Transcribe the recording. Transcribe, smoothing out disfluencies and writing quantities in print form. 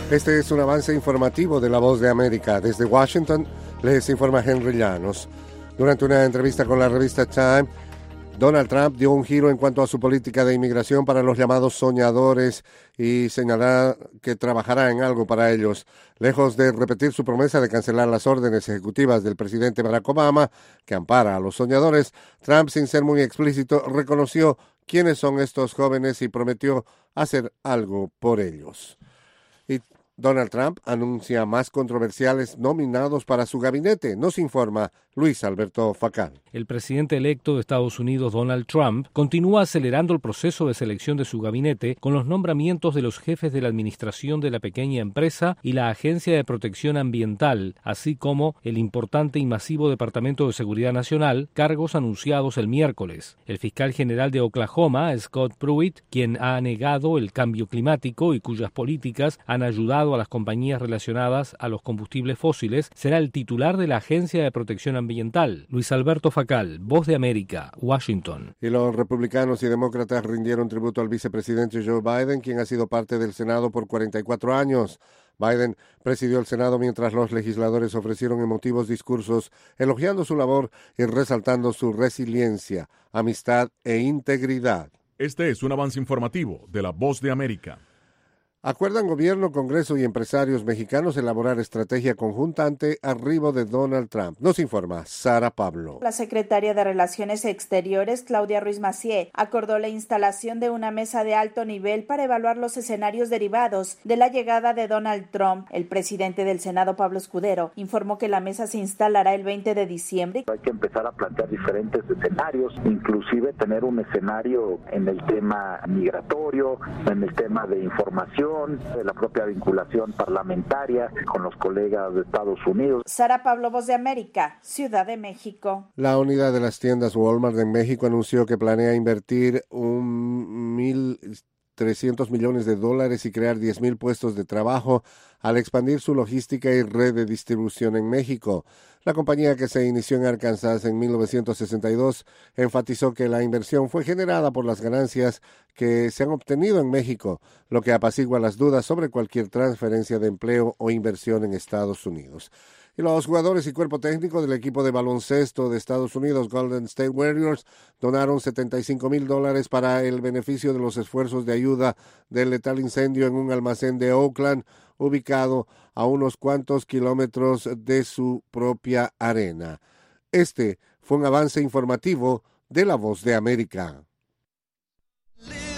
Este es un avance informativo de La Voz de América. Desde Washington les informa Henry Llanos. Durante una entrevista con la revista Time, Donald Trump dio un giro en cuanto a su política de inmigración para los llamados soñadores y señalará que trabajará en algo para ellos. Lejos de repetir su promesa de cancelar las órdenes ejecutivas del presidente Barack Obama, que ampara a los soñadores, Trump, sin ser muy explícito, reconoció quiénes son estos jóvenes y prometió hacer algo por ellos. Y Donald Trump anuncia más controversiales nominados para su gabinete. Nos informa Luis Alberto Facal. El presidente electo de Estados Unidos, Donald Trump, continúa acelerando el proceso de selección de su gabinete con los nombramientos de los jefes de la Administración de la Pequeña Empresa y la Agencia de Protección Ambiental, así como el importante y masivo Departamento de Seguridad Nacional, cargos anunciados el miércoles. El fiscal general de Oklahoma, Scott Pruitt, quien ha negado el cambio climático y cuyas políticas han ayudado a las compañías relacionadas a los combustibles fósiles, será el titular de la Agencia de Protección Ambiental. Luis Alberto Facal, Voz de América, Washington. Y los republicanos y demócratas rindieron tributo al vicepresidente Joe Biden, quien ha sido parte del Senado por 44 años. Biden presidió el Senado mientras los legisladores ofrecieron emotivos discursos elogiando su labor y resaltando su resiliencia, amistad e integridad. Este es un avance informativo de La Voz de América. Acuerdan gobierno, Congreso y empresarios mexicanos elaborar estrategia conjunta ante arribo de Donald Trump. Nos informa Sara Pablo. La secretaria de Relaciones Exteriores, Claudia Ruiz Massieu, acordó la instalación de una mesa de alto nivel para evaluar los escenarios derivados de la llegada de Donald Trump. El presidente del Senado, Pablo Escudero, informó que la mesa se instalará el 20 de diciembre. Hay que empezar a plantear diferentes escenarios, inclusive tener un escenario en el tema migratorio, en el tema de información, de la propia vinculación parlamentaria con los colegas de Estados Unidos. Sara Pablo, Voz de América, Ciudad de México. La unidad de las tiendas Walmart en México anunció que planea invertir $1.300 millones y crear 10,000 puestos de trabajo al expandir su logística y red de distribución en México. La compañía, que se inició en Arkansas en 1962, enfatizó que la inversión fue generada por las ganancias que se han obtenido en México, lo que apacigua las dudas sobre cualquier transferencia de empleo o inversión en Estados Unidos. Y los jugadores y cuerpo técnico del equipo de baloncesto de Estados Unidos, Golden State Warriors, donaron $75,000 para el beneficio de los esfuerzos de ayuda del letal incendio en un almacén de Oakland, ubicado a unos cuantos kilómetros de su propia arena. Este fue un avance informativo de La Voz de América.